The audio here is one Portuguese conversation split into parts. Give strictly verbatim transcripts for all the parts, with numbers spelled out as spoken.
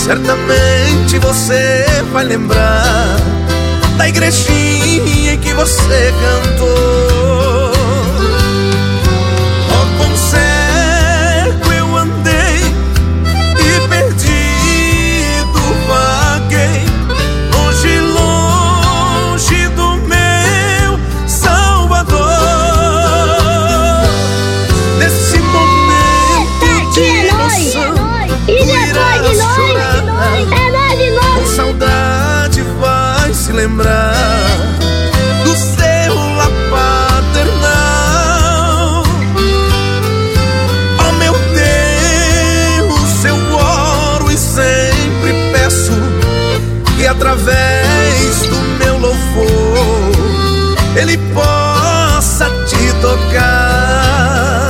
Certamente você vai lembrar da igrejinha em que você cantou. Oh, com cego eu andei e perdido vaguei, longe, longe do meu Salvador. Nesse momento de emoção, tu irás chorar, com saudade vai se lembrar do seu lar paternal. Oh meu Deus, eu oro e sempre peço que através do meu louvor Ele possa te tocar.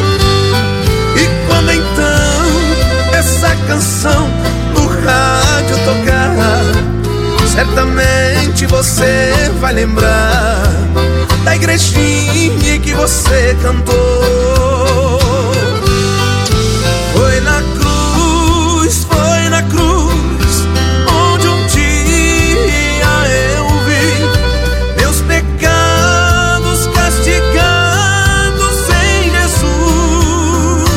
E quando então essa canção no rádio tocar, certamente você vai lembrar da igrejinha em que você cantou. Foi na cruz, foi na cruz, onde um dia eu vi meus pecados castigados em Jesus.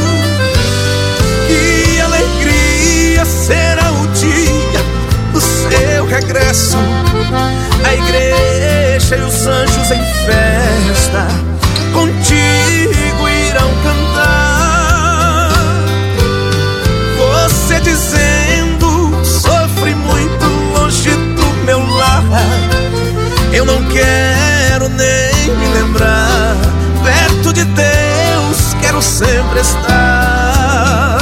Que alegria será o dia do seu regresso. A igreja e os anjos em festa contigo irão cantar. Você dizendo: sofri muito longe do meu lar, eu não quero nem me lembrar. Perto de Deus quero sempre estar.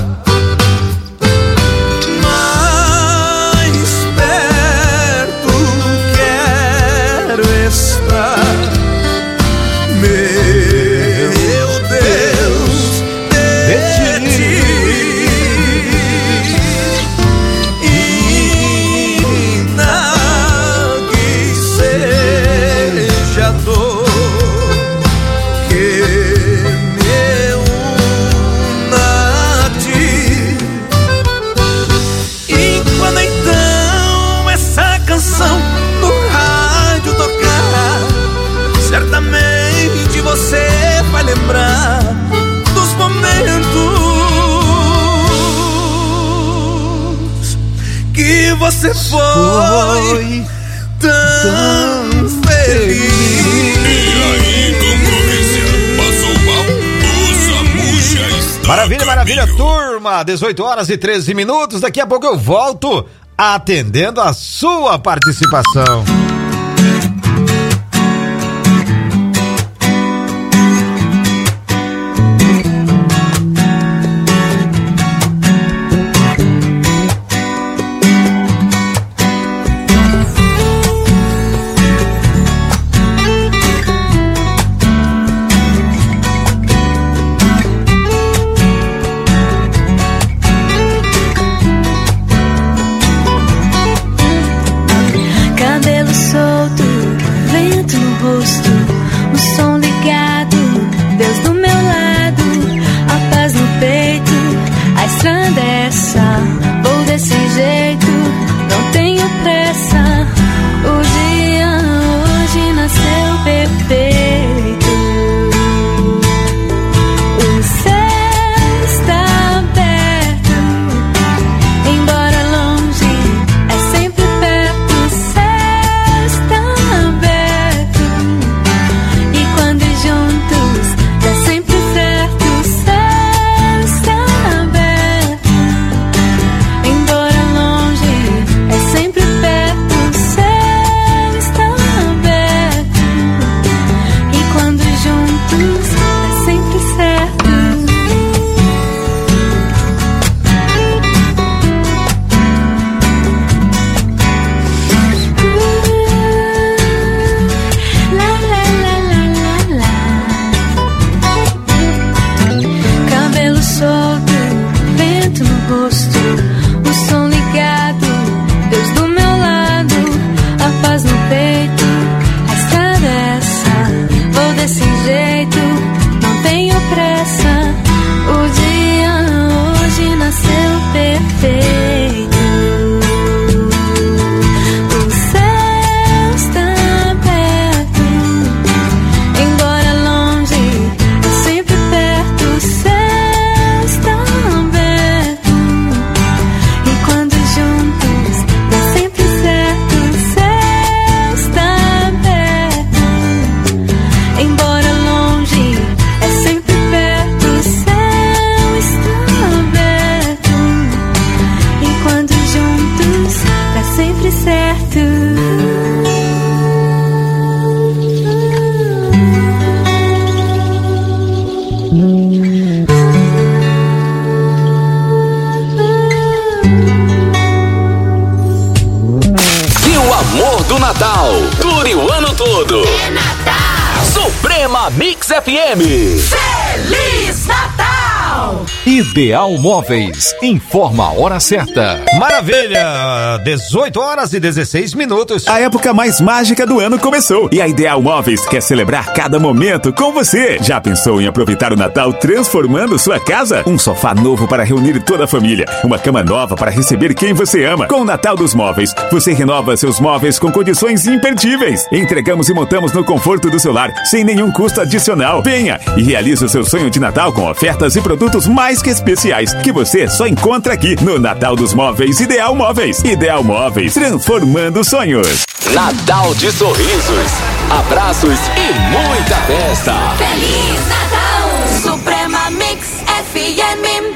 Certamente você vai lembrar dos momentos que você foi, foi tão feliz. E aí, concorrência, passou mal? O SAMU já está. Maravilha, maravilha, turma. dezoito horas e treze minutos. Daqui a pouco eu volto atendendo a sua participação. pressa. O dia hoje nasceu perfeito. Natal. Dure o ano todo. É Natal. Suprema Mix F M. Feliz Natal. Ideal Móveis. Informa a hora certa. Maravilha! dezoito horas e dezesseis minutos. A época mais mágica do ano começou e a Ideal Móveis quer celebrar cada momento com você. Já pensou em aproveitar o Natal transformando sua casa? Um sofá novo para reunir toda a família, uma cama nova para receber quem você ama. Com o Natal dos Móveis, você renova seus móveis com condições imperdíveis. Entregamos e montamos no conforto do seu lar, sem nenhum custo adicional. Venha e realize o seu sonho de Natal com ofertas e produtos mais que especiais que você só encontra aqui no Natal dos Móveis Ideal Móveis. Ideal Móveis, transformando sonhos. Natal de sorrisos, abraços e muita festa. Feliz Natal. Suprema Mix F M.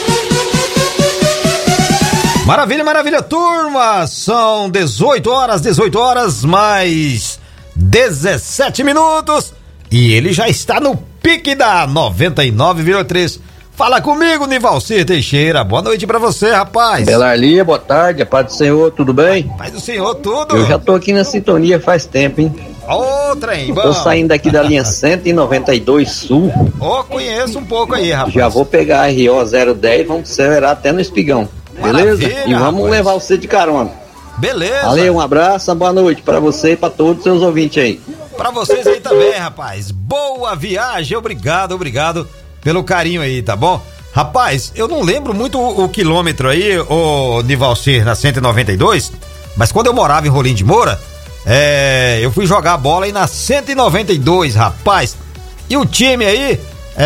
Maravilha, maravilha, turma! São dezoito horas, dezoito horas, mais dezessete minutos. E ele já está no pique da noventa e nove vírgula três. Fala comigo, Nivalcir Teixeira. Boa noite pra você, rapaz. Belarlia, boa tarde, a paz do Senhor, tudo bem? Paz do Senhor, tudo. Eu já tô aqui na sintonia faz tempo, hein? Ô, trem, bom. Tô saindo daqui da linha cento e noventa e dois Sul. Ô, oh, conheço um pouco aí, rapaz. Já vou pegar a R O zero dez, vamos acelerar até no Espigão. Beleza? Maravilha, e vamos rapaz. levar você de carona. Beleza. Valeu, um abraço, uma boa noite pra você e pra todos os seus ouvintes aí. Pra vocês aí também, rapaz. Boa viagem, obrigado, obrigado pelo carinho aí, tá bom? Rapaz, eu não lembro muito o, o quilômetro aí, ô Nivalcir, na cento e noventa e dois, mas quando eu morava em Rolim de Moura, é, eu fui jogar bola aí na cento e noventa e dois, rapaz. E o time aí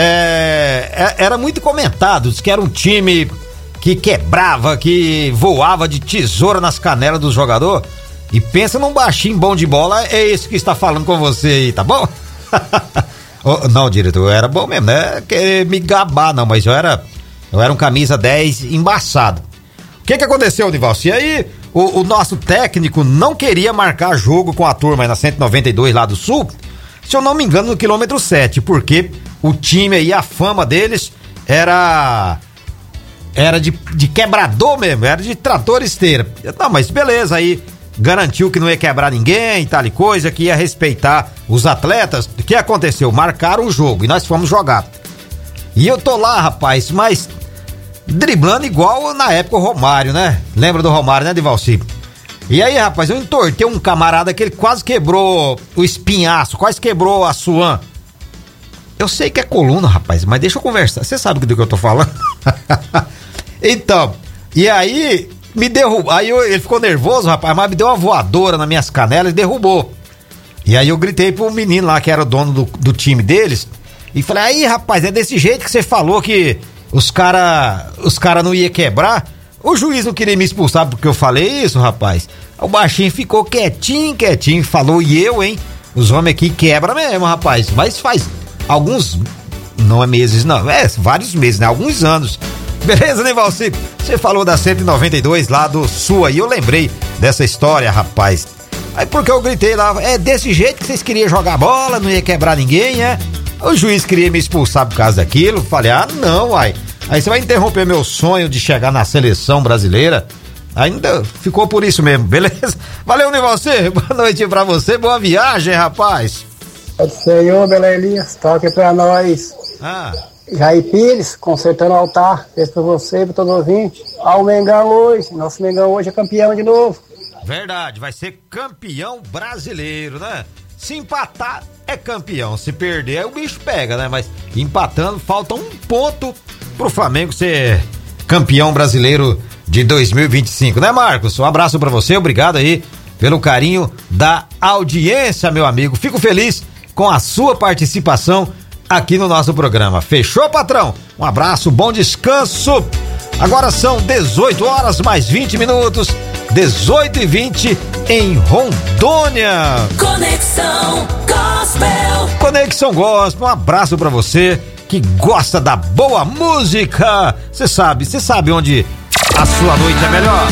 é, é, era muito comentado, diz que era um time que quebrava, que voava de tesoura nas canelas do jogador. E pensa num baixinho bom de bola, é esse que está falando com você aí, tá bom? oh, não, diretor, eu era bom mesmo, não é querer me gabar não, mas eu era, eu era um camisa dez embaçado. O que que aconteceu, Nivalcir? E aí, o, o nosso técnico não queria marcar jogo com a turma aí na cento e noventa e dois lá do Sul, se eu não me engano, no quilômetro sete, porque o time aí, a fama deles era... Era de, de quebrador mesmo, era de trator esteira. Não, mas beleza, aí garantiu que não ia quebrar ninguém e tal e coisa, que ia respeitar os atletas. O que aconteceu? Marcaram o jogo e nós fomos jogar. E eu tô lá, rapaz, mas driblando igual na época o Romário, né? Lembra do Romário, né, Nivalcir? E aí, rapaz, eu entortei um camarada que ele quase quebrou o espinhaço, quase quebrou a suã. Eu sei que é coluna, rapaz, mas deixa eu conversar. Você sabe do que eu tô falando? Então, e aí me derrubou, aí eu, ele ficou nervoso, rapaz, mas me deu uma voadora nas minhas canelas e derrubou. E aí eu gritei pro menino lá que era o dono do, do time deles e falei, aí rapaz, é desse jeito que você falou que os cara, os cara não ia quebrar? O juiz não queria me expulsar porque eu falei isso, rapaz. O baixinho ficou quietinho, quietinho, falou, e eu, hein? Os homens aqui quebram mesmo, rapaz, mas faz alguns, não é meses não, é vários meses, né? Alguns anos. Beleza, Nivalcir? Você falou da cento e noventa e dois lá do Sul aí, eu lembrei dessa história, rapaz. Aí porque eu gritei lá, é desse jeito que vocês queriam jogar bola, não ia quebrar ninguém, é? O juiz queria me expulsar por causa daquilo, falei, ah, não, uai. Aí você vai interromper meu sonho de chegar na seleção brasileira. Ainda ficou por isso mesmo, beleza? Valeu, Nivalcir, boa noite pra você, boa viagem, rapaz. Senhor, Belelinhas, toque pra nós. Ah. Jair Pires, consertando o altar, fez pra você, pra todo ouvinte. Ao Mengão hoje, nosso Mengão hoje é campeão de novo. Verdade, vai ser campeão brasileiro, né? Se empatar, é campeão. Se perder, aí o bicho pega, né? Mas empatando, falta um ponto pro Flamengo ser campeão brasileiro de dois mil e vinte e cinco, né, Marcos? Um abraço pra você, obrigado aí pelo carinho da audiência, meu amigo. Fico feliz com a sua participação aqui no nosso programa. Fechou, patrão? Um abraço, bom descanso. Agora são dezoito horas mais vinte minutos, dezoito e vinte em Rondônia. Conexão Gospel. Conexão Gospel, um abraço pra você que gosta da boa música. Você sabe, você sabe onde a sua noite é melhor.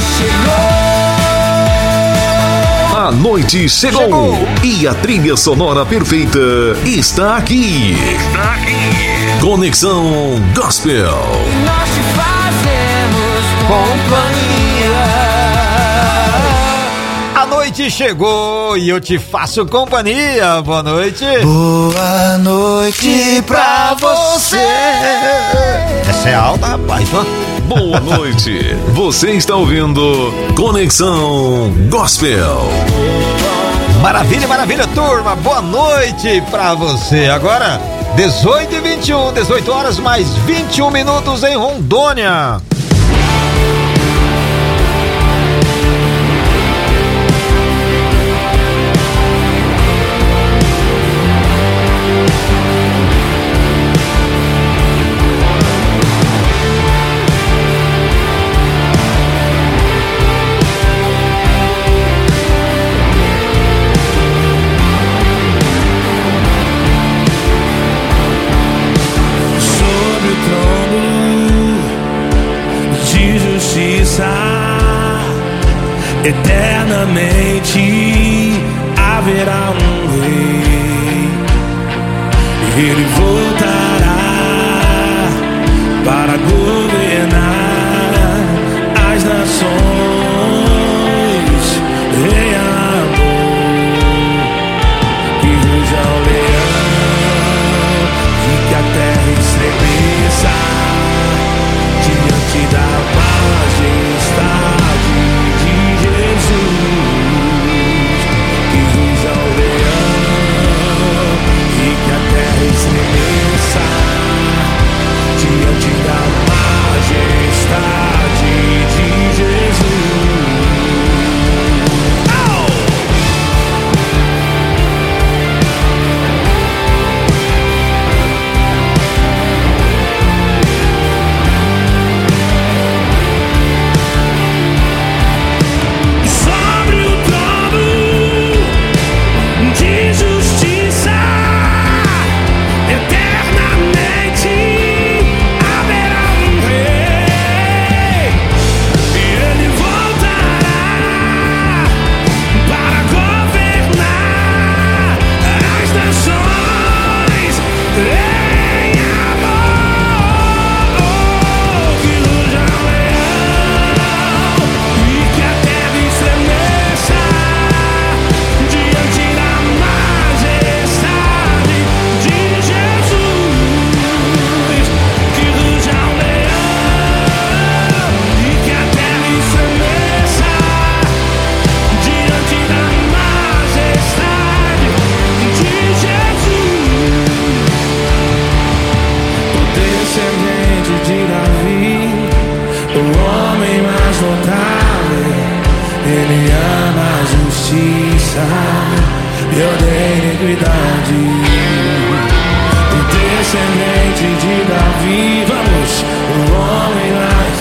A noite chegou, chegou e a trilha sonora perfeita está aqui. Está aqui. Conexão Gospel. Nós te fazemos companhia. A noite noite chegou e eu te faço companhia. Boa noite. Boa noite pra você. Essa é alta, rapaz, ó. Boa noite. Você está ouvindo Conexão Gospel. Maravilha, maravilha, turma. Boa noite pra você. Agora, dezoito e vinte e um, dezoito horas mais vinte e um minutos em Rondônia. Eternamente haverá um rei, ele voltará para governar as nações em amor, que ruja o leão e que a terra estremeça diante da majestade. Diante da majestade de Jesus. E odeia iniquidade. O descendente de Davi, vamos, o homem mais.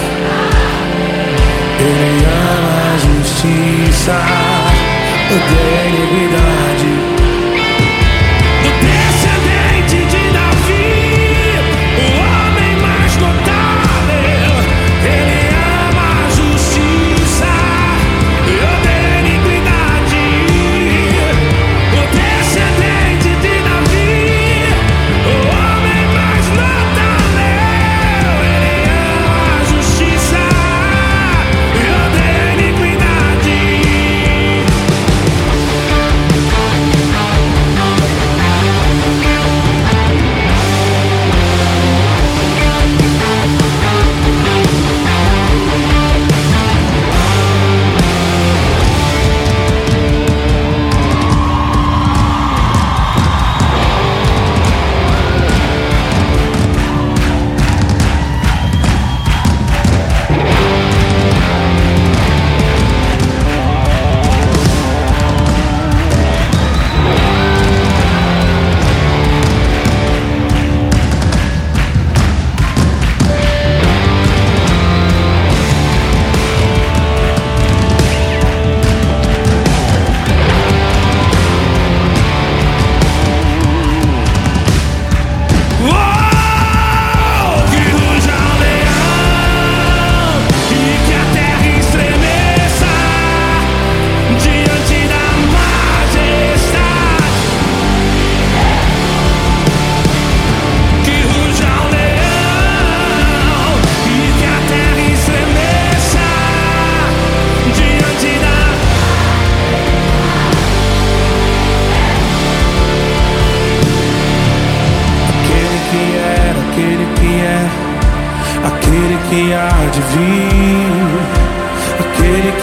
Ele ama a justiça, odeia iniquidade. O descendente de Davi, o homem mais notável. Ele ama a justiça e odeia iniquidade. Descendente de Davi, o homem mais notável. Ele ama a justiça e odeia a iniquidade.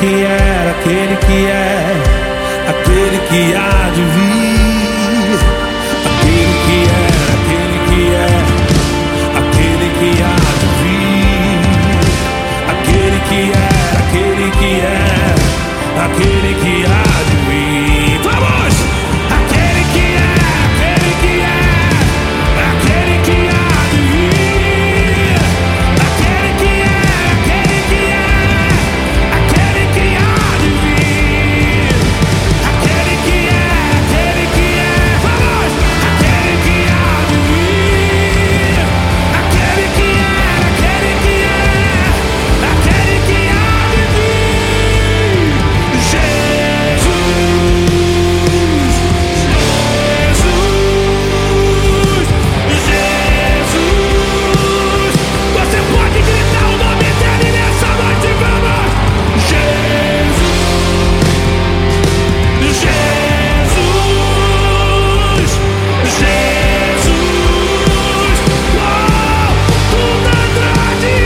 que era, aquele que é, aquele que há de vir. Aquele que era, aquele que é, aquele que há de vir. Aquele que era, aquele que é, aquele que há de vir. Vamos! Aquele que é, aquele que é, aquele que há de vir. Aquele que é, aquele que é, aquele que há de vir. Aquele que é, aquele que é, vamos! Aquele que há de vir. Aquele que é, aquele que é, aquele que há de vir. Jesus, Jesus, Jesus. Você pode gritar o nome dele nessa noite, vamos! Jesus, Jesus, Jesus. Uau, tudo Andrade.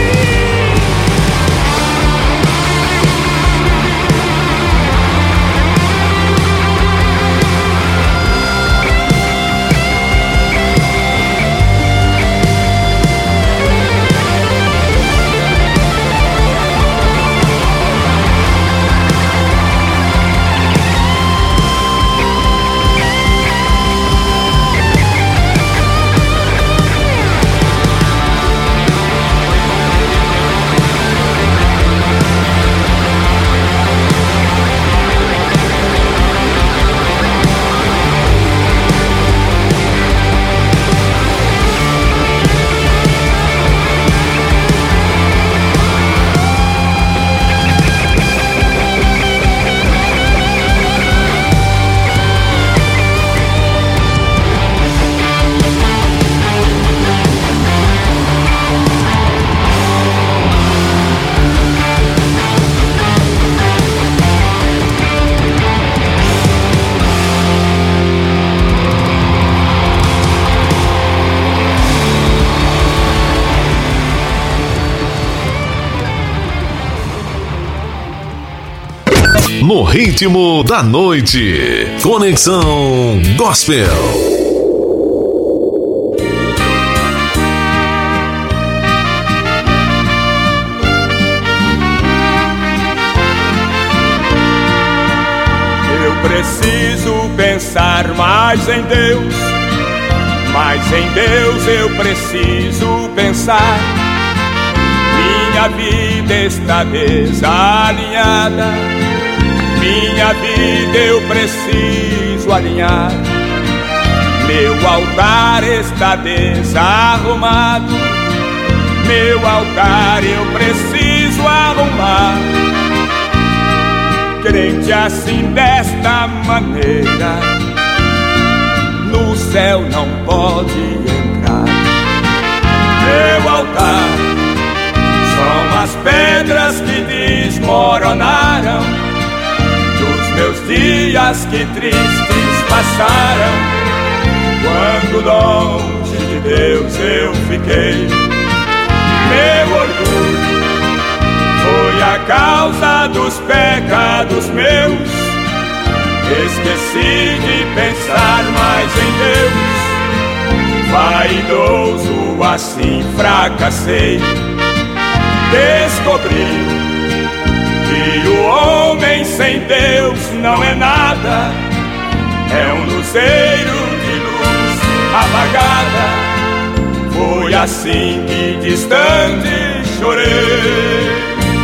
No ritmo da noite, Conexão Gospel. Eu preciso pensar mais em Deus, mas em Deus eu preciso pensar. Minha vida está desalinhada, minha vida eu preciso alinhar. Meu altar está desarrumado, meu altar eu preciso arrumar. Crente assim desta maneira, no céu não pode entrar. Meu altar são as pedras que desmoronaram dos meus dias que tristes passaram, quando longe de Deus eu fiquei. Meu orgulho foi a causa dos pecados meus, esqueci de pensar mais em Deus. Vaidoso assim fracassei, descobri que o homem sem Deus não é nada, é um luzeiro de luz apagada. Foi assim que distante chorei.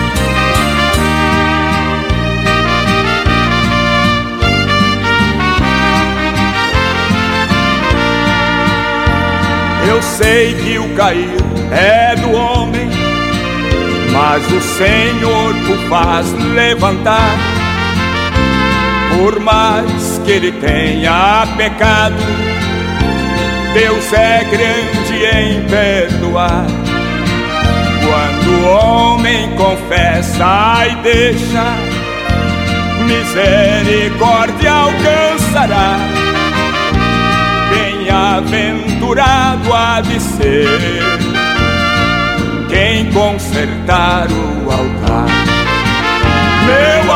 Eu sei que o cair é do homem, mas o Senhor o faz levantar. Por mais que ele tenha pecado, Deus é grande em perdoar. Quando o homem confessa e deixa, misericórdia alcançará. Bem-aventurado há de ser quem consertar o altar. Meu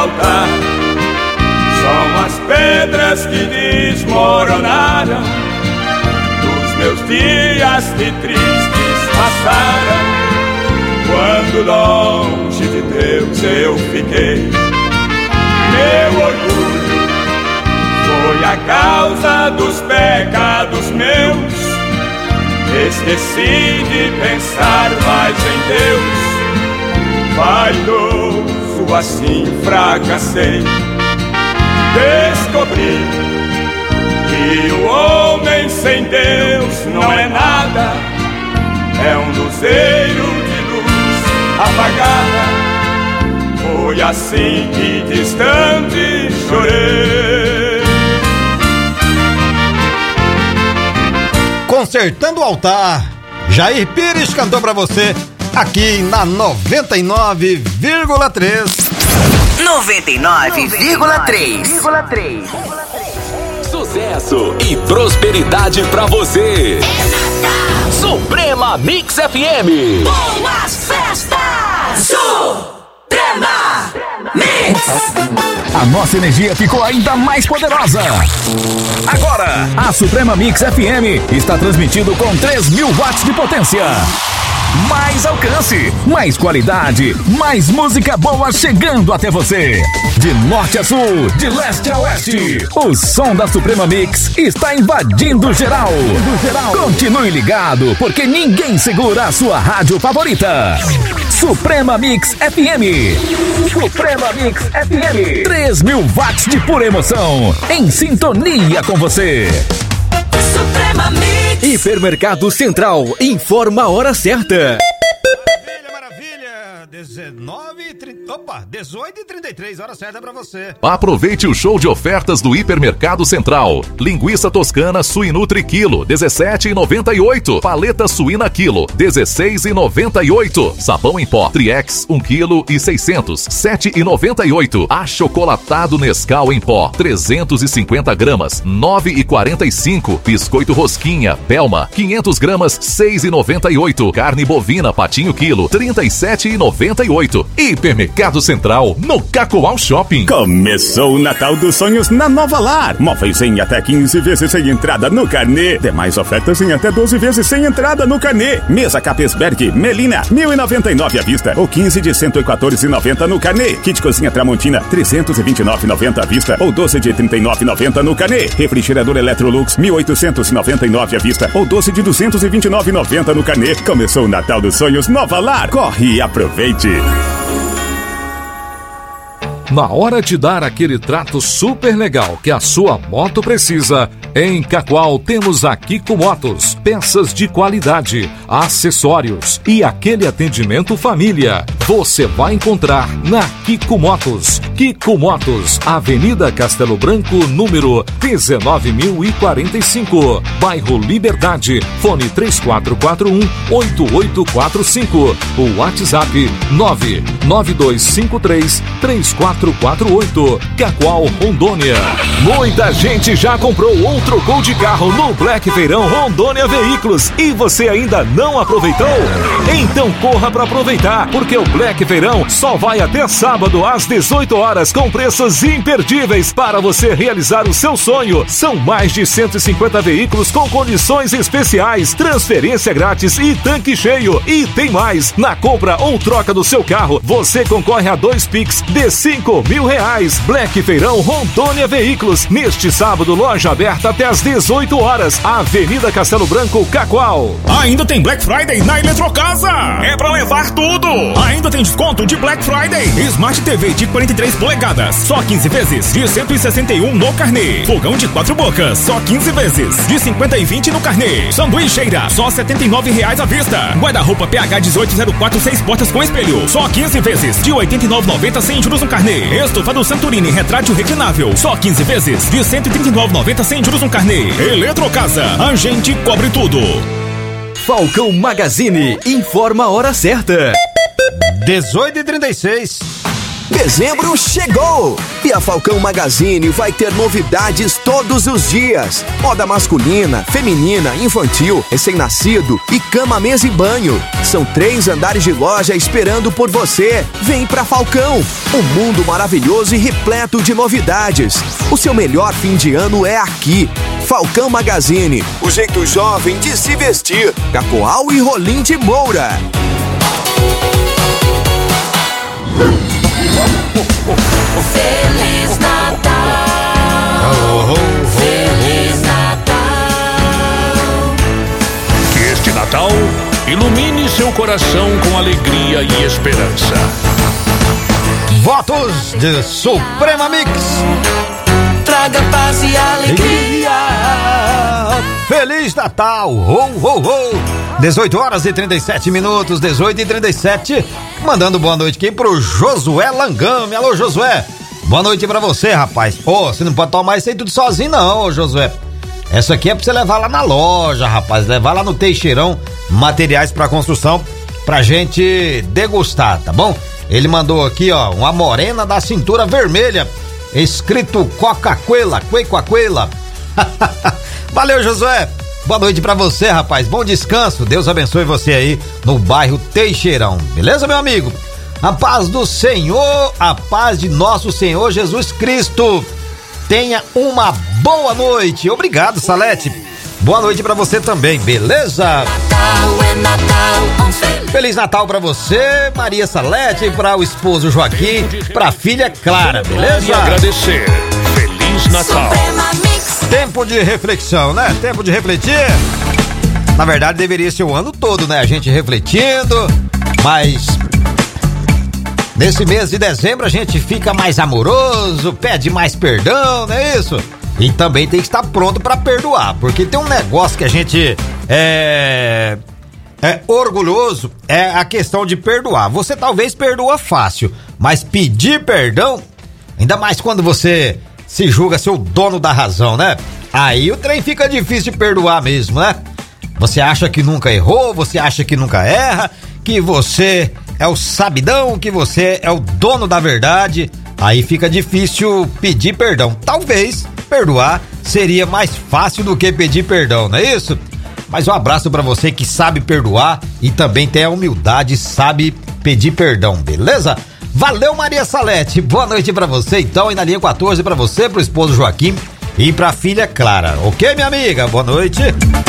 dias que desmoronaram, dos meus dias que tristes passaram, quando longe de Deus eu fiquei. Meu orgulho foi a causa dos pecados meus, esqueci de pensar mais em Deus, vaidoso assim fracassei. Descobri que o homem sem Deus não é nada, é um luzeiro de luz apagada. Foi assim que distante chorei. Consertando o altar, Jair Pires cantou pra você aqui na noventa e nove vírgula três. noventa e nove vírgula três. Sucesso e prosperidade pra você. Suprema Mix F M. Boas festas! Suprema Mix! A nossa energia ficou ainda mais poderosa. Agora, a Suprema Mix F M está transmitindo com três mil watts de potência. Mais alcance, mais qualidade, mais música boa chegando até você. De norte a sul, de leste a oeste, o som da Suprema Mix está invadindo geral. Continue ligado, porque ninguém segura a sua rádio favorita. Suprema Mix F M. Suprema Mix F M. três mil watts de pura emoção, em sintonia com você. Suprema Mix. Hipermercado Central informa a hora certa. Maravilha, maravilha. dezenove e trinta. Opa, dezoito e trinta e três, hora certa pra você. Aproveite o show de ofertas do Hipermercado Central. Linguiça toscana Suinutri quilo, dezessete reais e noventa e oito centavos. Paleta suína quilo, dezesseis reais e noventa e oito centavos. Sabão em pó Triex, um quilo e seiscentos, sete reais e noventa e oito centavos. Achocolatado Nescau em pó, trezentos e cinquenta gramas, nove reais e quarenta e cinco centavos. Biscoito Rosquinha Pelma, quinhentas gramas, seis reais e noventa e oito centavos. Carne bovina Patinho quilo, trinta e sete reais e noventa e oito centavos. Hipermercado Central, no Cacoal Shopping. Começou o Natal dos Sonhos na Nova Lar. Móveis em até quinze vezes sem entrada no carnê. Demais ofertas em até doze vezes sem entrada no carnê. Mesa Capesberg Melina, mil e noventa e nove à vista ou quinze de cento e quatorze reais e noventa centavos no carnê. Kit Cozinha Tramontina, trezentos e vinte e nove reais e noventa centavos à vista ou doze de trinta e nove reais e noventa centavos no carnê. Refrigerador Electrolux, mil oitocentos e noventa e nove reais à vista ou doze de duzentos e vinte e nove reais e noventa centavos no carnê. Começou o Natal dos Sonhos Nova Lar. Corre e aproveite. Na hora de dar aquele trato super legal que a sua moto precisa, em Cacoal temos a Kiko Motos, peças de qualidade, acessórios e aquele atendimento família. Você vai encontrar na Kiko Motos. Kiko Motos, Avenida Castelo Branco, número dezenove mil e quarenta e cinco, bairro Liberdade, fone três quatro quatro um, oito oito quatro cinco, o WhatsApp nove nove dois cinco três, três quatro quatro oito, Cacoal, Rondônia. Muita gente já comprou ou trocou de carro no Black Feirão Rondônia Veículos e você ainda não aproveitou? Então corra para aproveitar, porque o Black Feirão só vai até sábado às dezoito horas com preços imperdíveis para você realizar o seu sonho. São mais de cento e cinquenta veículos com condições especiais, transferência grátis e tanque cheio. E tem mais, na compra ou troca do seu carro, você concorre a dois Pix de cinco mil reais. Black Feirão Rondônia Veículos, neste sábado, loja aberta até às dezoito horas, Avenida Castelo Branco, Cacoal. Ainda tem Black Friday na Eletrocasa. É pra levar tudo. Ainda tem desconto de Black Friday. Smart T V de quarenta e três polegadas, só quinze vezes, de cento e sessenta e um no carnê. Fogão de quatro bocas, só quinze vezes, de cinquenta e vinte no carnê. Sanduicheira, só setenta e nove reais à vista. Guarda-roupa P H dezoito zero quatro, seis portas com espelho, só quinze vezes, de oitenta e nove reais e noventa centavos sem juros no carnê. Estofado Santorini retrátil reclinável, só quinze vezes, de cento e trinta e nove reais e noventa centavos sem juros no carnê. Eletrocasa, a gente cobre tudo. Falcão Magazine informa a hora certa. dezoito e trinta e seis. Dezembro chegou e a Falcão Magazine vai ter novidades todos os dias. Moda masculina, feminina, infantil, recém-nascido e cama, mesa e banho. São três andares de loja esperando por você. Vem pra Falcão, um mundo maravilhoso e repleto de novidades. O seu melhor fim de ano é aqui. Falcão Magazine, o jeito jovem de se vestir. Cacoal e Rolim de Moura. Feliz Natal. Oh, oh, oh, Feliz Natal. Que este Natal ilumine seu coração com alegria e esperança. Votos de Suprema Mix. Traga paz e alegria. Feliz Natal! Ho, ho, ho! dezoito horas e trinta e sete minutos, dezoito e trinta e sete. Mandando boa noite aqui pro Josué Langame. Alô, Josué. Boa noite pra você, rapaz. Ô, oh, você não pode tomar isso aí tudo sozinho, não, Josué. Essa aqui é pra você levar lá na loja, rapaz. Levar lá no Teixeirão, materiais pra construção, pra gente degustar, tá bom? Ele mandou aqui, ó, uma morena da cintura vermelha, escrito Coca-Cola, Coca-Cola. Valeu, Josué. Boa noite pra você, rapaz. Bom descanso. Deus abençoe você aí no bairro Teixeirão. Beleza, meu amigo? A paz do Senhor, a paz de nosso Senhor Jesus Cristo. Tenha uma boa noite. Obrigado, Salete. Boa noite pra você também, beleza? Natal é Natal. Feliz Natal pra você, Maria Salete, para o esposo Joaquim, pra filha Clara, beleza? E agradecer. Feliz Natal. Tempo de reflexão, né? Tempo de refletir. Na verdade, deveria ser o ano todo, né? A gente refletindo, mas nesse mês de dezembro a gente fica mais amoroso, pede mais perdão, não é isso? E também tem que estar pronto pra perdoar, porque tem um negócio que a gente é... é orgulhoso, é a questão de perdoar. Você talvez perdoa fácil, mas pedir perdão, ainda mais quando você se julga ser o dono da razão, né? Aí o trem fica difícil de perdoar mesmo, né? Você acha que nunca errou, você acha que nunca erra, que você é o sabidão, que você é o dono da verdade. Aí fica difícil pedir perdão. Talvez perdoar seria mais fácil do que pedir perdão, não é isso? Mas um abraço pra você que sabe perdoar e também tem a humildade e sabe pedir perdão, beleza? Valeu, Maria Salete. Boa noite pra você, então. E na linha quatorze pra você, pro esposo Joaquim e pra filha Clara. Ok, minha amiga? Boa noite.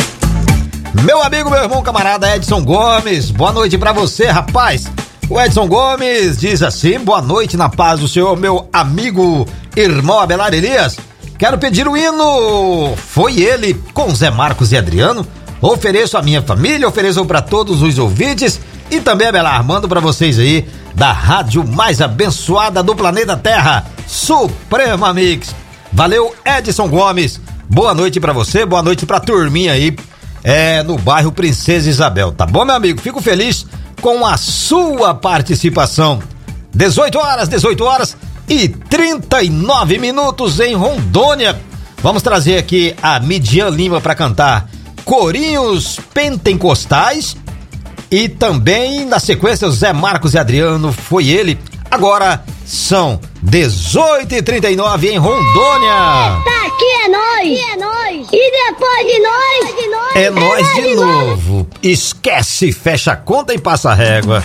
Meu amigo, meu irmão, camarada Edson Gomes. Boa noite pra você, rapaz. O Edson Gomes diz assim: boa noite, na paz do Senhor, meu amigo irmão Abelar Elias. Quero pedir o hino Foi Ele, com Zé Marcos e Adriano. Ofereço à minha família, ofereço pra todos os ouvintes e também, Abelar, mando pra vocês aí da rádio mais abençoada do planeta Terra, Suprema Mix. Valeu, Edson Gomes. Boa noite pra você, boa noite pra turminha aí, é, no bairro Princesa Isabel, tá bom, meu amigo? Fico feliz com a sua participação. dezoito horas, dezoito horas e trinta e nove minutos em Rondônia. Vamos trazer aqui a Midian Lima pra cantar Corinhos Pentecostais. E também, na sequência, o Zé Marcos e Adriano, Foi Ele. Agora são dezoito e trinta e nove em Rondônia. Tá aqui é nós. É nós. E depois de nós, de nós é, é nós de, de novo. Nós. Esquece, fecha a conta e passa a régua.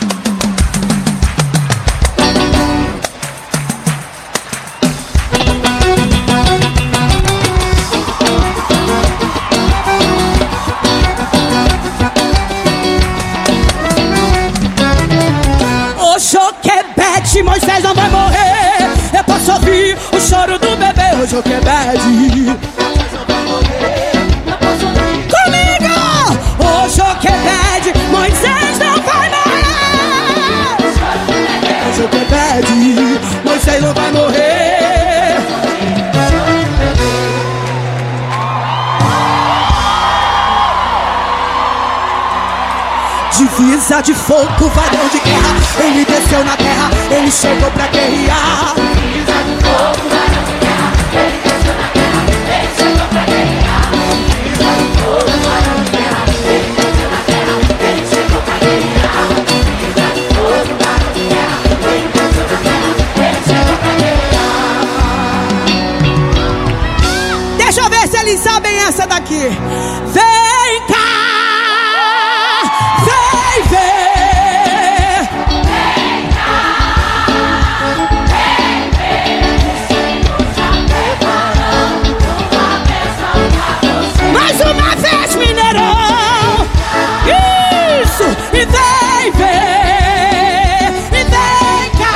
Moisés não vai morrer. Eu posso ouvir o choro do bebê. Hoje eu quero bad. Comigo! Hoje eu quero bad. Moisés não vai morrer. Hoje eu quero bad. Moisés não vai morrer. Divisa de fogo, varão de guerra. Ele desceu na terra, ele chegou pra guerrear. Divisa de fogo, varão de guerra. Ele desceu na terra, ele chegou pra guerrear. Divisa de fogo, varão de guerra. Ele desceu na terra, ele chegou pra guerrear. Divisa de fogo, varão de guerra. Ele desceu na terra, aqui. Vem cá, vem ver. Vem cá, vem ver. Mais uma vez, Mineirão. Isso, e vem ver. E vem cá.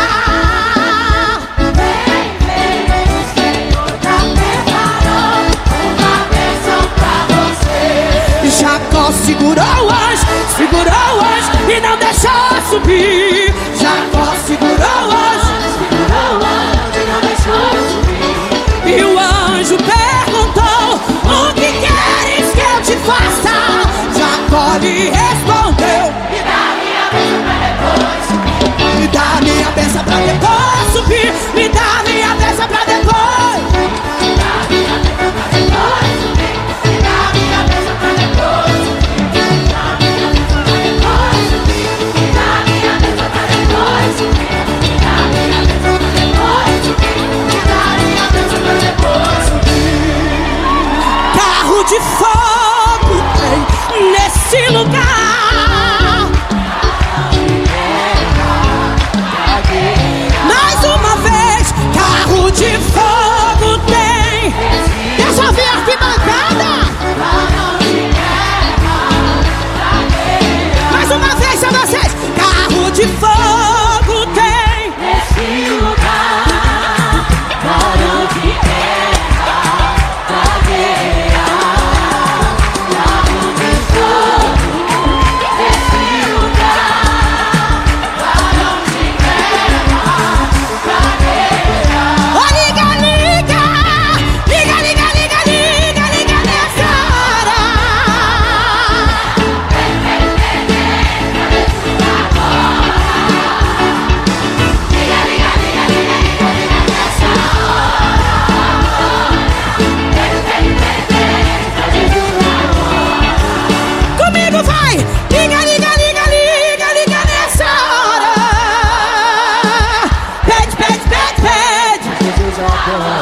Vem ver. O Senhor tá preparando uma bênção pra você. E Jacó segurou o anjo, segurou o anjo e não deixou subir. Jacó segurou o anjo, segurou o anjo e não deixou subir. E o anjo perguntou: o que queres que eu te faça? Jacó lhe respondeu: me dá minha bênção pra depois subir. Me dá minha bênção pra depois subir. Me dá minha bênção pra depois. Me dá minha bênção pra depois subir. Me dá minha bênção pra depois subir. Me dá minha bênção pra depois subir. Me dá minha bênção pra depois subir. Me dá minha bênção pra depois subir. Me dá minha bênção pra depois subir. Carro de fogo tem nesse lugar. Mais uma vez, carro de fogo tem. Deixa eu ver aqui, bancada. Mais uma vez, são vocês. Carro de fogo tem nesse lugar. Barão de guerra pra guerrear. Carro de fogo nesse lugar. Barão de guerra pra guerrear. Oh, liga, liga. Liga, liga, liga, liga, liga nessa hora. Vem, vem, vem, vem, pra Jesus agora. Liga, liga, liga, liga, liga, liga nessa hora. Vem, vem, vem, vem, pra Jesus agora. Comigo vai! Liga, liga, liga, liga, liga nessa hora. Pede, pede, pede, pede. Jesus agora.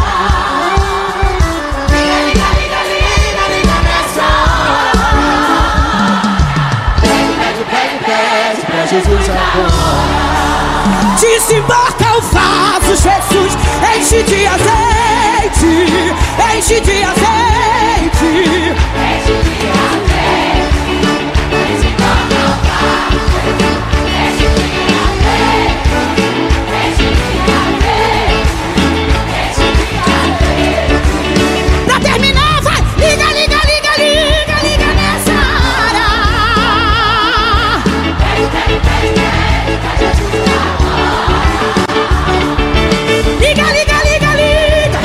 Liga, liga, liga, liga, liga nessa hora. Pede, pede, pede, pede pra Jesus agora. Desembarca o vaso, Jesus, enche de azeite, enche de azeite, enche de azeite. Desembarca o vaso, enche de azeite, enche de azeite, enche de azeite. Pra terminar, vai! Liga, liga, liga, liga, liga nessa hora. Pede, pede, pede, pede pra Jesus agora. Liga, liga, liga, liga.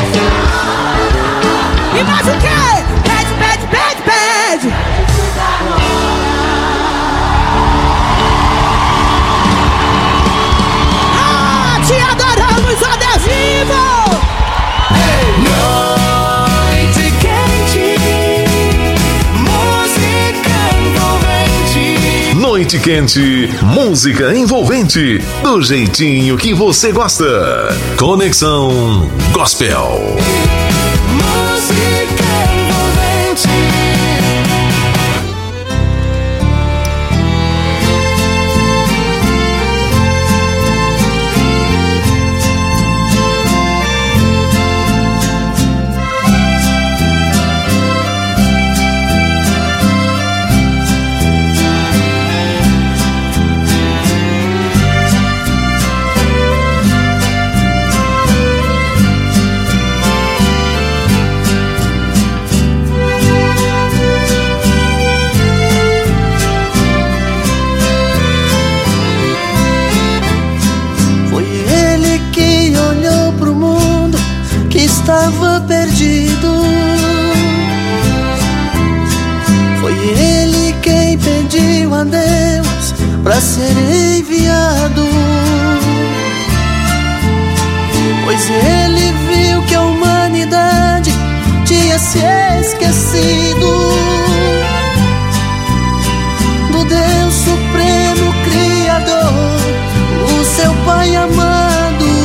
E mais o quê? Pede, pede, pede, pede. Ah, te adoramos, ó Deus vivo. Noite quente, música envolvente. Noite quente, música envolvente, do jeitinho que você gosta. Conexão Gospel. Música envolvente. estava perdido. Foi ele quem pediu a Deus para ser enviado, pois ele viu que a humanidade tinha se esquecido do Deus Supremo Criador, o seu Pai amado.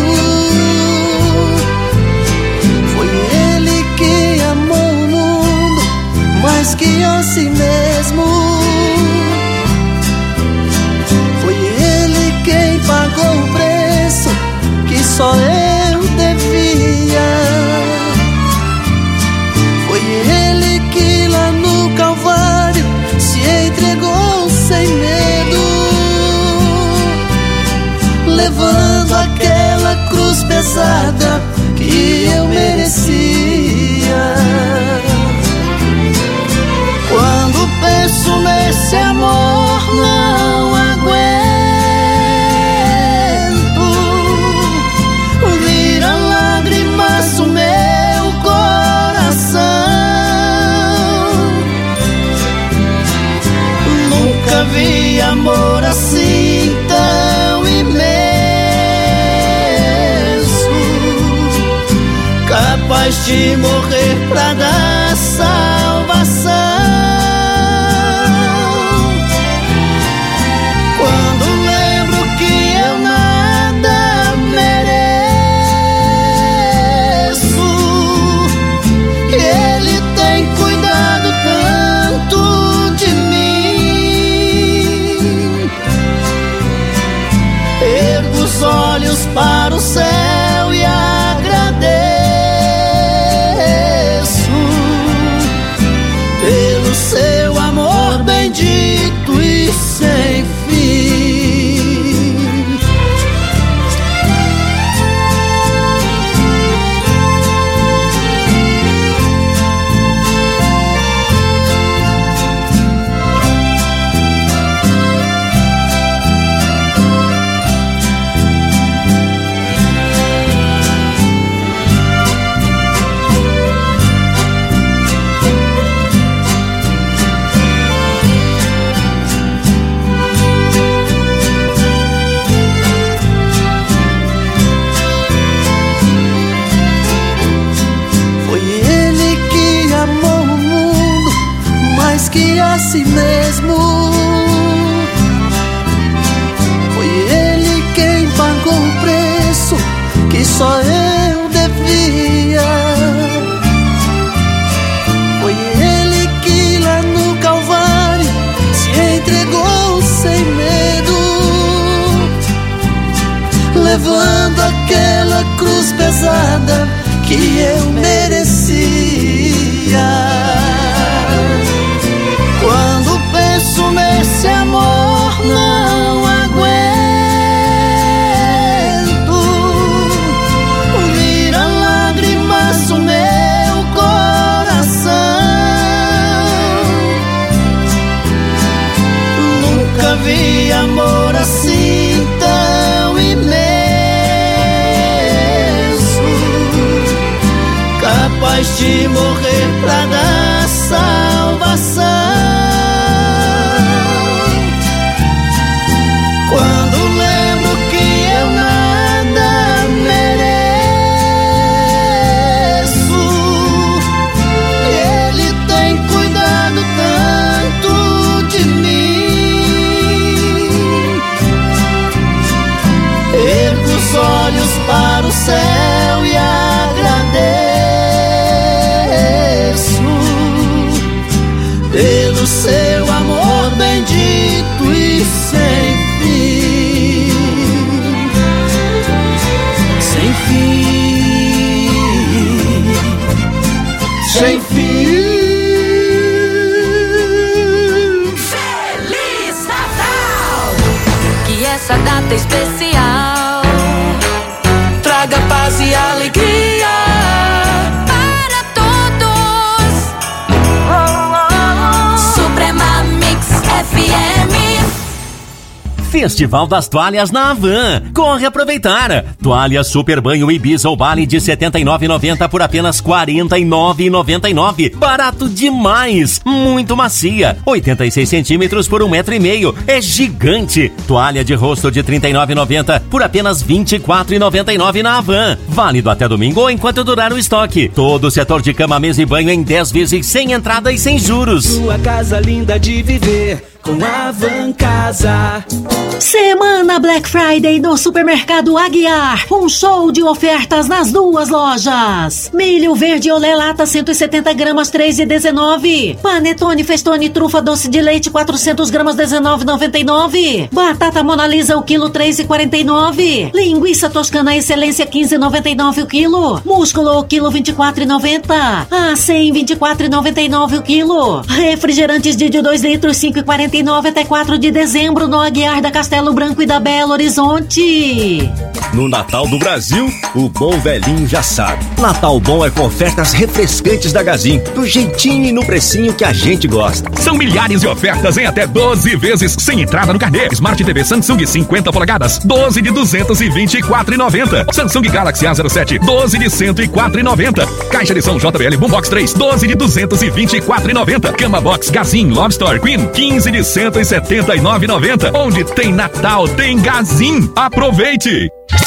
Foi ele que amou o mundo só eu devia. Foi ele que lá no Calvário se entregou sem medo, levando aquela cruz pesada que eu merecia. Quando penso nesse amor, não aguento, vira lágrimas o meu coração. Nunca vi amor assim tão imenso, capaz de morrer pra dar salvação. Quando lembro que eu nada mereço, que ele tem cuidado tanto de mim, ergo os olhos para o céu e agradeço pelo seu amor bendito e sem fim. Que a si mesmo, foi ele quem pagou o preço que só eu devia. Foi ele que lá no Calvário se entregou sem medo, levando aquela cruz pesada que eu merecia. Quando penso nesse amor, não aguento, vira lágrimas o meu coração. Nunca vi amor assim tão imenso, capaz de morrer pra dar salvação. Quando lembro que eu nada mereço, ele tem cuidado tanto de mim, ergo os olhos para o céu e agradeço pelo seu amor bendito e sem fim. Sem fim, sem fim. Feliz Natal! Que essa data especial traga paz e alegria para todos. Suprema Mix F M. Festival das Toalhas na Havan. Corre aproveitar. Toalha Super Banho Ibiza ou Bali de setenta e nove reais e noventa centavos por apenas quarenta e nove reais e noventa e nove centavos. Barato demais. Muito macia. oitenta e seis centímetros por um metro e meio. É gigante. Toalha de rosto de trinta e nove reais e noventa centavos por apenas vinte e quatro reais e noventa e nove centavos na Havan. Válido até domingo ou enquanto durar o estoque. Todo o setor de cama, mesa e banho em dez vezes sem entrada e sem juros. Sua casa linda de viver, com a Van Casa. Semana Black Friday no Supermercado Aguiar. Um show de ofertas nas duas lojas. Milho verde Olé lata cento e setenta gramas, três e dezenove. Panetone Festone trufa doce de leite quatrocentos gramas, dezenove e noventa e nove. Batata Mona Lisa o quilo, três e quarenta e nove. Linguiça Toscana Excelência quinze e noventa e nove o quilo. Músculo o quilo, vinte e quatro e noventa. A cem, vinte e quatro e noventa e nove o quilo. Refrigerantes de dois litros, cinco e quarenta e nove até quatro de dezembro no Aguiar da Castelo Branco e da Belo Horizonte. No Natal do Brasil, o bom velhinho já sabe. Natal bom é com ofertas refrescantes da Gazin, do jeitinho e no precinho que a gente gosta. São milhares de ofertas em até doze vezes sem entrada no carnê. Smart T V Samsung cinquenta polegadas, doze de duzentos e vinte e quatro reais e noventa centavos. Samsung Galaxy A zero sete, doze de cento e quatro reais e noventa centavos. Caixa de som J B L Boombox três, doze de duzentos e vinte e quatro reais e noventa centavos. Cama Box Gazin Love Store Queen, quinze de cento e setenta e nove reais e noventa centavos. Onde tem Natal, tem Gazin. Aproveite!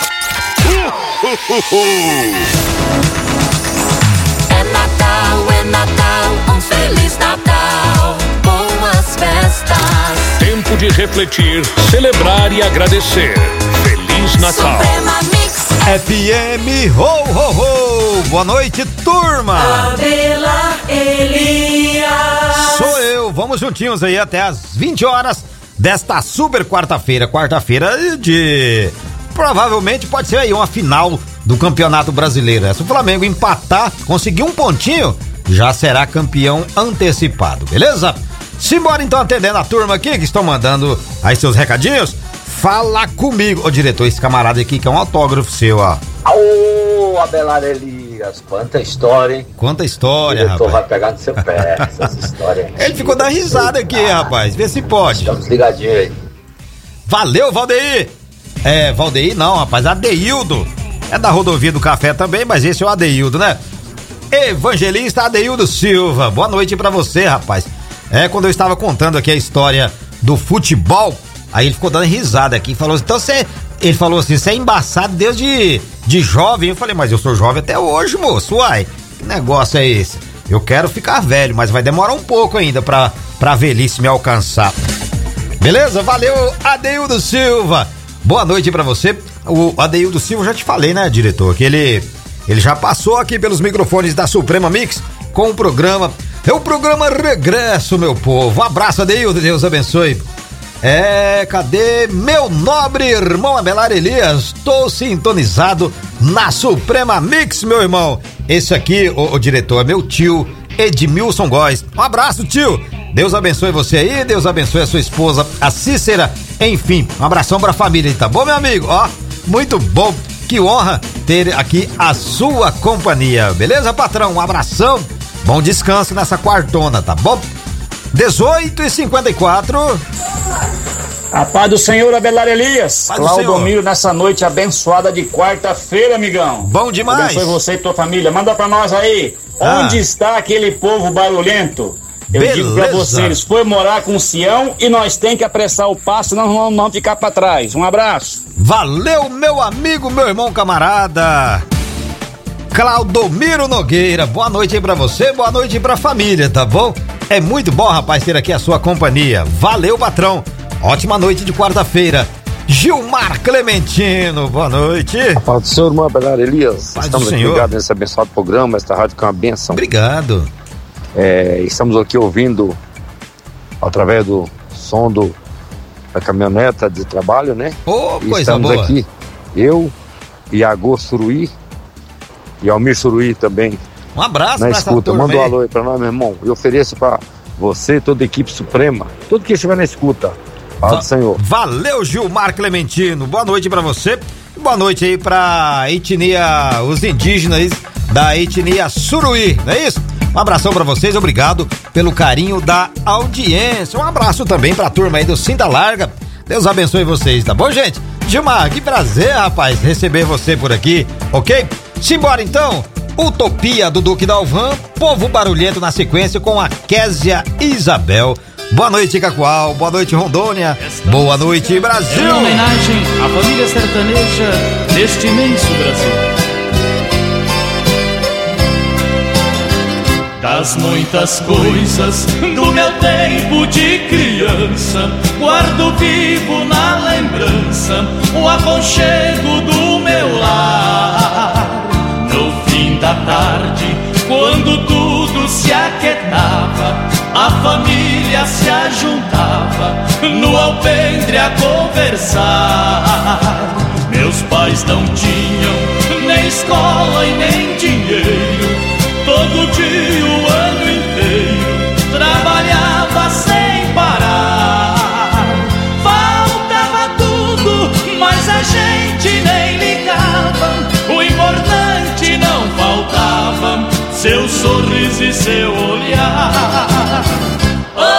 É Natal, é Natal, um Feliz Natal, boas festas. Tempo de refletir, celebrar e agradecer. Feliz Natal. Suprema Mix F M, ho, ho, ho! Boa noite, turma! Abelar Elias. Sou eu, vamos juntinhos aí até as vinte horas desta super quarta-feira. Quarta-feira de... provavelmente pode ser aí uma final do Campeonato Brasileiro. Se o Flamengo empatar, conseguir um pontinho, já será campeão antecipado, beleza? Simbora então atendendo a turma aqui que estão mandando aí seus recadinhos. Fala comigo, ô diretor, esse camarada aqui que é um autógrafo seu, ó. Ô, Abelar Elias, quanta história, hein? Quanta história, o diretor rapaz. vai pegar no seu pé, essas histórias. Ele ficou dando risada aqui, ah, rapaz, vê se pode. Estamos ligadinhos aí. Valeu, Valdeir. É, Valdeir não, rapaz, Adeildo. É da rodovia do Café também, mas esse é o Adeildo, né? Evangelista Adeildo Silva, boa noite pra você, rapaz. É, quando eu estava contando aqui a história do futebol, aí ele ficou dando risada aqui, falou assim, então você... Ele falou assim, você é embaçado desde de jovem. Eu falei, mas eu sou jovem até hoje, moço, uai. Que negócio é esse? Eu quero ficar velho, mas vai demorar um pouco ainda pra, pra velhice me alcançar. Beleza? Valeu, Adeildo Silva. Boa noite pra você. O Adeildo Silva, já te falei, né, diretor, que ele, ele já passou aqui pelos microfones da Suprema Mix com o programa. É o programa Regresso, meu povo. Um abraço, Adeildo, Deus abençoe. É, cadê meu nobre irmão Abelar Elias? Tô sintonizado na Suprema Mix, meu irmão. Esse aqui, o, o diretor, é meu tio Edmilson Góes. Um abraço, tio. Deus abençoe você aí, Deus abençoe a sua esposa, a Cícera. Enfim, um abração pra família, tá bom, meu amigo? Ó, muito bom. Que honra ter aqui a sua companhia. Beleza, patrão? Um abração. Bom descanso nessa quartona, tá bom? dezoito e cinquenta e quatro. A paz do Senhor, Abelar Elias. Paz do Claudomiro, nessa noite abençoada de quarta-feira, amigão. Bom demais. Abençoe você e tua família. Manda pra nós aí. Ah. Onde está aquele povo barulhento? Eu Beleza. digo pra vocês, foi morar com Sião e nós tem que apressar o passo, não vamos não ficar pra trás. Um abraço. Valeu, meu amigo, meu irmão camarada. Claudomiro Nogueira, boa noite aí pra você, boa noite pra família, tá bom? É muito bom, rapaz, ter aqui a sua companhia. Valeu, patrão. Ótima noite de quarta-feira. Gilmar Clementino, boa noite. A paz do Senhor, irmão Abelar Elias. Paz estamos do aqui Senhor. ligados nesse abençoado programa, esta rádio que é uma bênção. Obrigado. É, estamos aqui ouvindo, através do som do, da caminhoneta de trabalho, né? Ô, E coisa estamos boa. aqui, eu, Iago Suruí e Almir Suruí também. Um abraço na pra essa escuta. turma Manda um aí. alô aí pra nós, meu irmão. Eu ofereço pra você, toda a equipe Suprema, tudo que estiver na escuta. Paz Va- do Senhor. Valeu, Gilmar Clementino. Boa noite pra você. Boa noite aí pra etnia, os indígenas da etnia Suruí, não é isso? Um abração pra vocês, obrigado pelo carinho da audiência. Um abraço também pra turma aí do Cinta Larga. Deus abençoe vocês, tá bom, gente? Gilmar, que prazer, rapaz, receber você por aqui, ok? Simbora então. Utopia do Duque Dalvan, Povo Barulhento na sequência com a Késia Isabel. Boa noite, Cacoal. Boa noite, Rondônia. Boa noite, Brasil. Em homenagem à família sertaneja deste imenso Brasil. Das muitas coisas do meu tempo de criança, guardo vivo na lembrança o aconchego do meu lar. No fim da tarde, quando tudo se aquietava, a família se ajuntava no alpendre a conversar. Meus pais não tinham nem escola e nem dinheiro, todo dia, o ano inteiro, trabalhava sem parar. Faltava tudo, mas a gente nem ligava. O importante não faltava, seu sorriso e seu olhar. Oh, oh,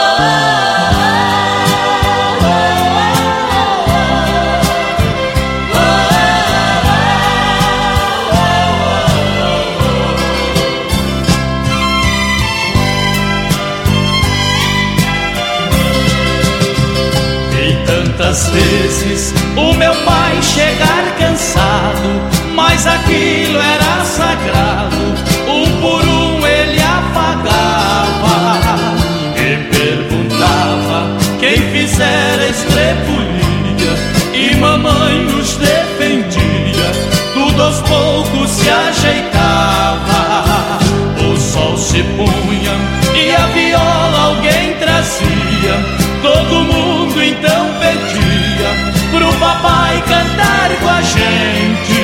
Tantas vezes o meu pai chegar cansado, mas aquilo era sagrado, um por um ele apagava e perguntava quem fizera estrepulia, e mamãe nos defendia, tudo aos poucos se ajeitava. O sol se punha e a viola alguém trazia, todo mundo então pedia pro papai cantar com a gente.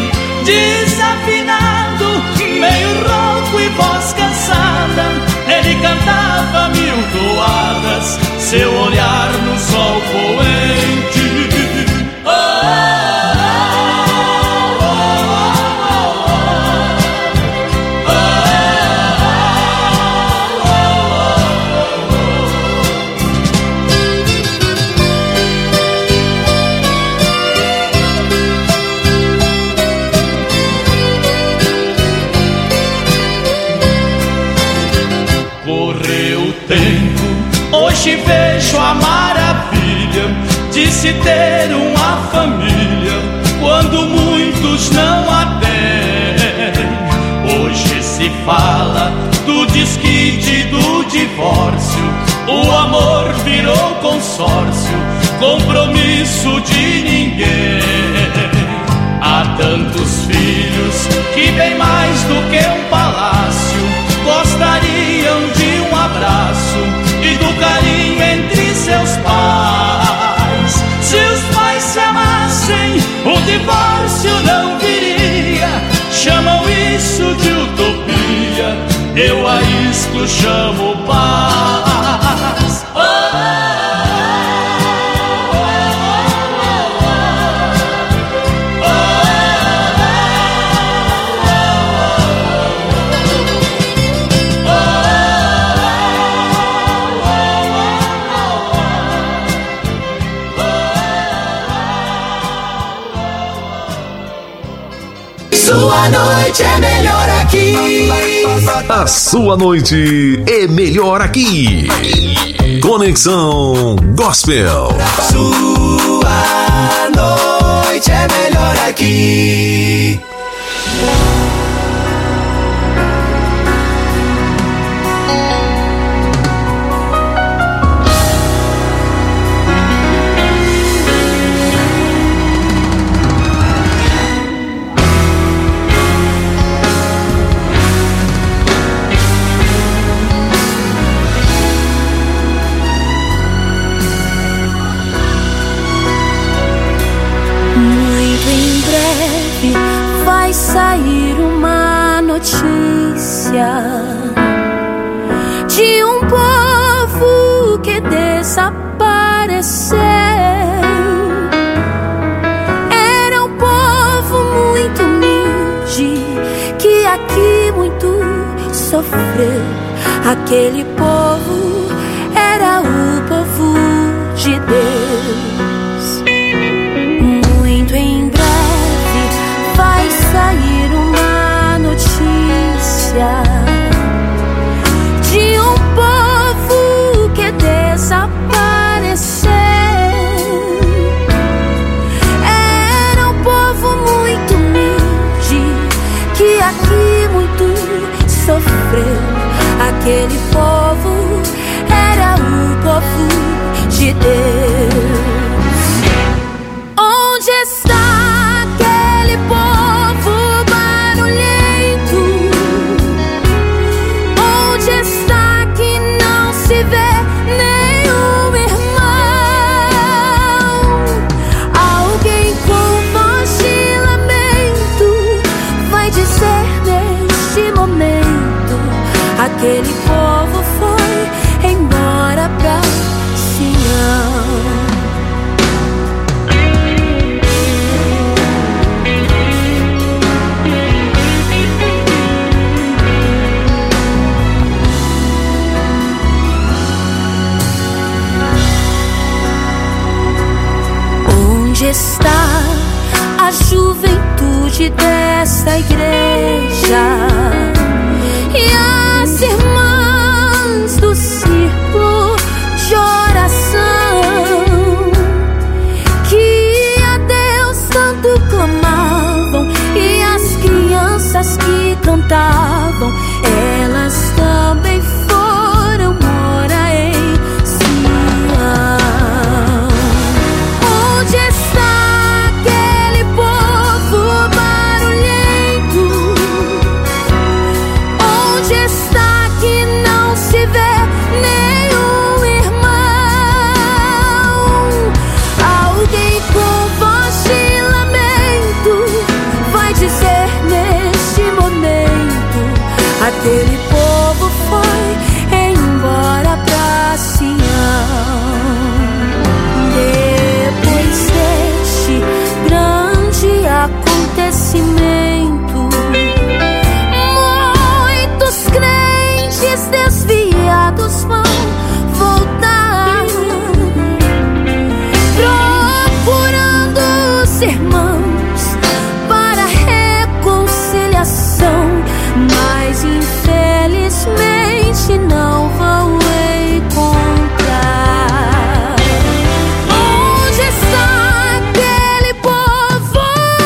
Desafinado, meio rouco e voz cansada, ele cantava mil toadas, seu olhar no sol poente. Oh, oh, oh, oh, oh, hoje vejo a maravilha de se ter uma família quando muitos não a têm. Hoje se fala do desquite, do divórcio, o amor virou consórcio, compromisso de ninguém. Há tantos filhos que bem mais do que um palácio gostariam de um abraço e do carinho entre seus pais. Se os pais se amassem, o divórcio não viria. Chamam isso de utopia, eu a isto chamo paz. Oh, sua noite é melhor aqui. A sua noite é melhor aqui. Conexão Gospel. Sua noite é melhor aqui. Vai sair uma notícia de um povo que desapareceu. Era um povo muito humilde que aqui muito sofreu. Aquele povo era o povo de Deus. Muito em breve vai sair uma notícia de um povo que desapareceu. Era um povo muito humilde que aqui muito sofreu. aquele povo foi embora pra Sião. Onde está a juventude desta igreja e as irmãs do círculo de oração que a Deus tanto clamavam, e as crianças que cantavam, elas também foram morar em Sião. Onde está aquele povo barulhento? Onde está que não se vê nenhum irmão? Alguém com voz de lamento vai dizer neste momento: aquele povo foi embora pra Sião. Depois deste grande acontecimento, muitos crentes desviados vão voltar, procurando os irmãos para reconciliação, mas infelizmente não vão encontrar. Onde está aquele povo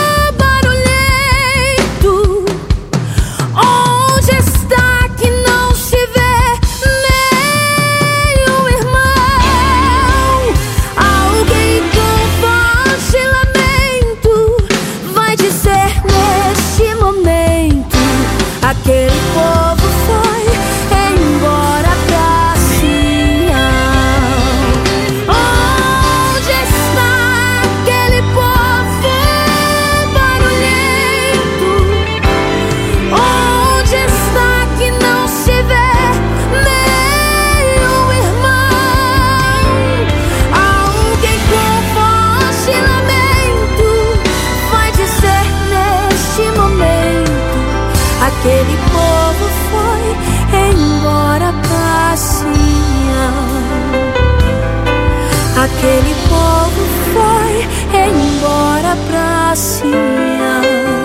barulhento? Onde está que não se vê nenhum irmão? Alguém com voz de lamento vai dizer neste momento: aquele povo foi embora pra Sião. Onde está aquele povo barulhento? Onde está que não se vê nenhum irmão? Alguém com voz de lamento vai dizer neste momento: aquele povo foi embora pra Sião. Aquele povo foi embora pra Sião.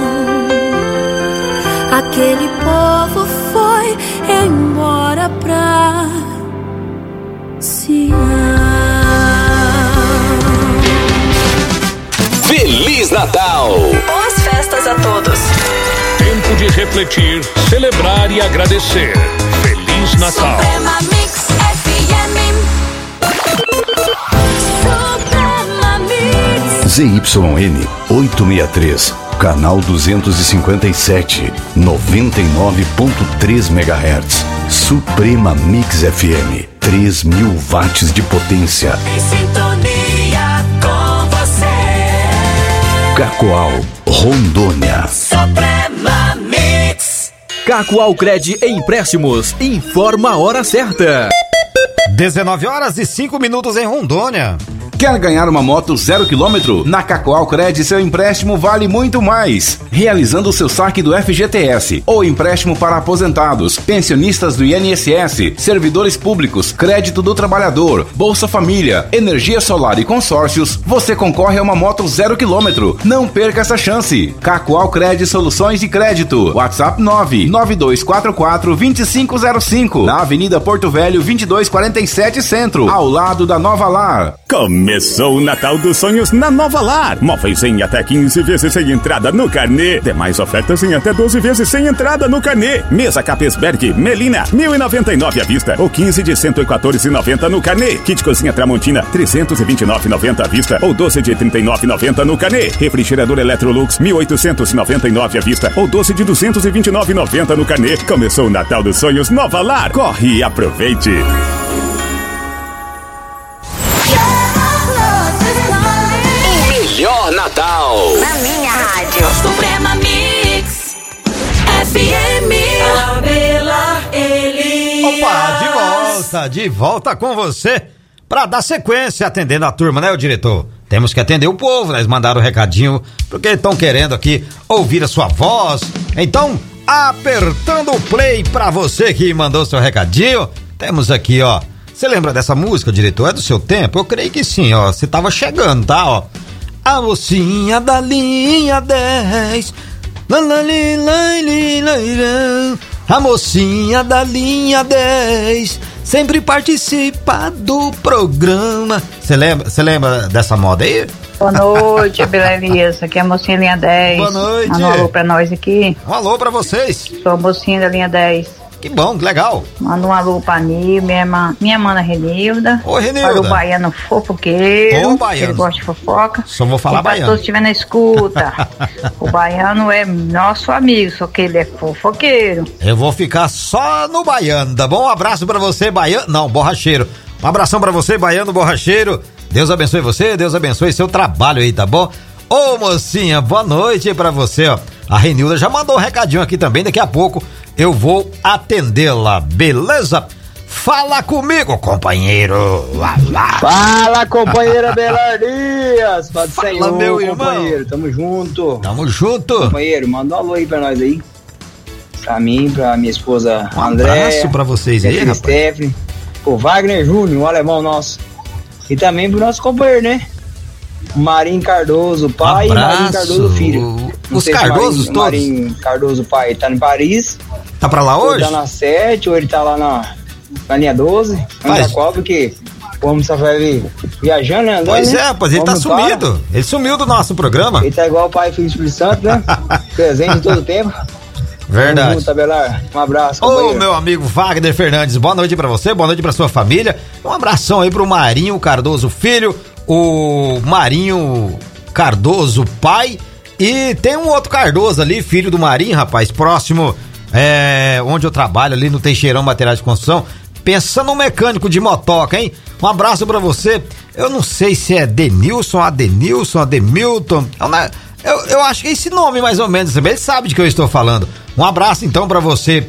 Aquele povo foi embora pra Sião. Feliz Natal! Boas festas a todos. Tempo de refletir, celebrar e agradecer. Feliz Natal. Suprema Mix F M. Suprema Mix. Z Y N oitocentos e sessenta e três, canal duzentos e cinquenta e sete, noventa e nove ponto três megahertz. Suprema Mix F M, três mil watts de potência. Em sintonia com você. Cacoal, Rondônia. Suprema Mix. Cacoal Cred Empréstimos, informa a hora certa. dezenove horas e cinco minutos em Rondônia. Quer ganhar uma moto zero quilômetro? Na Cacoal Cred, seu empréstimo vale muito mais. Realizando o seu saque do F G T S ou empréstimo para aposentados, pensionistas do I N S S, servidores públicos, crédito do trabalhador, Bolsa Família, energia solar e consórcios, você concorre a uma moto zero quilômetro. Não perca essa chance. Cacoal Cred Soluções de Crédito. WhatsApp nove nove dois quatro quatro, dois cinco zero cinco. Na Avenida Porto Velho, vinte e dois quarenta e sete Centro, ao lado da Nova Lar. Começou o Natal dos Sonhos na Nova Lar. Móveis em até quinze vezes sem entrada no carnê. Demais ofertas em até doze vezes sem entrada no carnê. Mesa Capesberg Melina, mil e noventa e nove à vista ou quinze de cento e quatorze reais e noventa no carnê. Kit Cozinha Tramontina, trezentos e vinte e nove reais e noventa à vista ou doze de trinta e nove reais e noventa no carnê. Refrigerador Electrolux, mil oitocentos e noventa e nove à vista ou doze de duzentos e vinte e nove reais e noventa no carnê. Começou o Natal dos Sonhos Nova Lar. Corre e aproveite. Melhor Natal na minha rádio. Suprema Mix F M. Abelar, ele volta, de volta com você pra dar sequência atendendo a turma, né, o diretor? Temos que atender o povo, né? Eles mandaram o um recadinho porque estão querendo aqui ouvir a sua voz. Então, apertando o play pra você que mandou seu recadinho, temos aqui, ó. Você lembra dessa música, diretor? É do seu tempo? Eu creio que sim, ó. Você tava chegando, tá, ó. A mocinha da linha dez. A mocinha da linha dez sempre participa do programa. Você lembra, você lembra dessa moda aí? Boa noite, Beleza. Aqui é a mocinha da linha dez. Boa noite. Manda um alô pra nós aqui. Um alô pra vocês. Sou a mocinha da linha dez. Que bom, que legal. Manda um alô pra Nil, minha, irmã, minha mana Renilda. Ô, Renilda. Para o baiano fofoqueiro. Ô, baiano. Ele gosta de fofoca. Só vou falar e baiano. Se todos estiver na escuta. O baiano é nosso amigo, só que ele é fofoqueiro. Eu vou ficar só no baiano, tá bom? Um abraço pra você, baiano. Não, borracheiro. Um abração pra você, baiano borracheiro. Deus abençoe você, Deus abençoe seu trabalho aí, tá bom? Ô, mocinha, boa noite pra você, ó. A Renilda já mandou um recadinho aqui também, daqui a pouco eu vou atendê-la, beleza? Fala comigo, companheiro. Lá, lá. Fala, companheira Belardias. Fala, Fala Senhor, meu irmão. companheiro. Tamo junto. Tamo junto. Companheiro, manda um alô aí pra nós aí. Pra mim, pra minha esposa Um André. abraço pra vocês aí, rapaz. Stephanie, o Wagner Júnior, um alemão nosso. E também pro nosso companheiro, né? Marinho Cardoso, pai, Abraço. e Marinho Cardoso, filho. Não Os sei se Cardosos Marinho, todos? Marinho Cardoso, pai, tá em Paris. Tá pra lá Ou hoje? tá na sete, ou ele tá lá na, na linha doze. Anda qual, porque o homem só vai vir viajando, né? Andando, Pois né? é, rapaz, ele O tá homem para. sumido. Ele sumiu do nosso programa. Ele tá igual o pai Filho Espírito Santo, né? Presente todo o tempo. Verdade. Tamo junto, Tabelar. Um abraço, Ô, companheiro. meu amigo Wagner Fernandes, boa noite pra você, boa noite pra sua família. Um abração aí pro Marinho Cardoso filho, o Marinho Cardoso pai, e tem um outro Cardoso ali, filho do Marinho, rapaz, próximo é, onde eu trabalho, ali no Teixeirão Materiais de Construção. Pensa no mecânico de motoca, hein? Um abraço pra você. Eu não sei se é Denilson, Adenilson, Ademilton. Eu, eu acho que é esse nome mais ou menos, ele sabe de que eu estou falando. Um abraço então pra você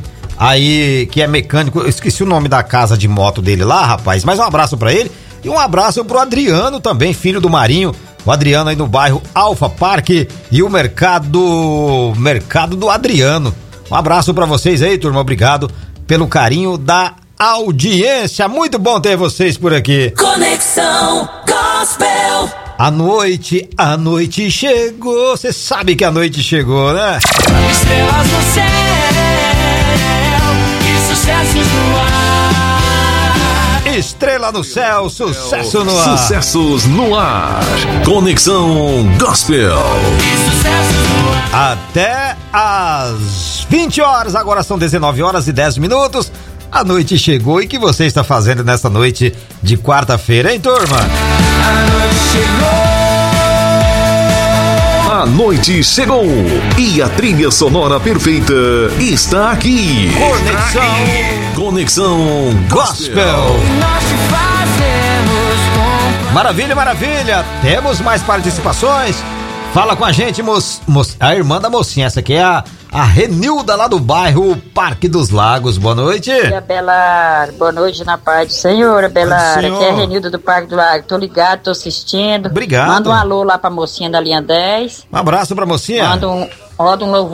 aí que é mecânico. Eu esqueci o nome da casa de moto dele lá, rapaz, mas um abraço pra ele. E um abraço pro Adriano também, filho do Marinho. O Adriano aí no bairro Alfa Parque e o mercado mercado do Adriano. Um abraço pra vocês aí, turma. Obrigado pelo carinho da audiência. Muito bom ter vocês por aqui. Conexão Gospel. A noite, a noite chegou. Você sabe que a noite chegou, né? Estrelas no céu e sucessos no ar. Estrela no céu, sucesso no ar. Sucessos no ar. Conexão Gospel. Até às vinte horas, agora são dezenove horas e dez minutos. A noite chegou e o que você está fazendo nessa noite de quarta-feira, hein, turma? A noite chegou. A noite chegou e a trilha sonora perfeita está aqui. Conexão, Conexão Gospel. Nós te fazemos com... Maravilha, maravilha. Temos mais participações. Fala com a gente, mo... Mo... a irmã da mocinha. Essa aqui é a, a Renilda lá do bairro Parque dos Lagos. Boa noite. Dia, Belar. Boa noite na paz do Senhor, Belar. Aqui é a Renilda do Parque do Lago. Tô ligado, tô assistindo. Obrigado. Manda um alô lá pra mocinha da linha dez. Um abraço pra mocinha. Manda um, manda um louvor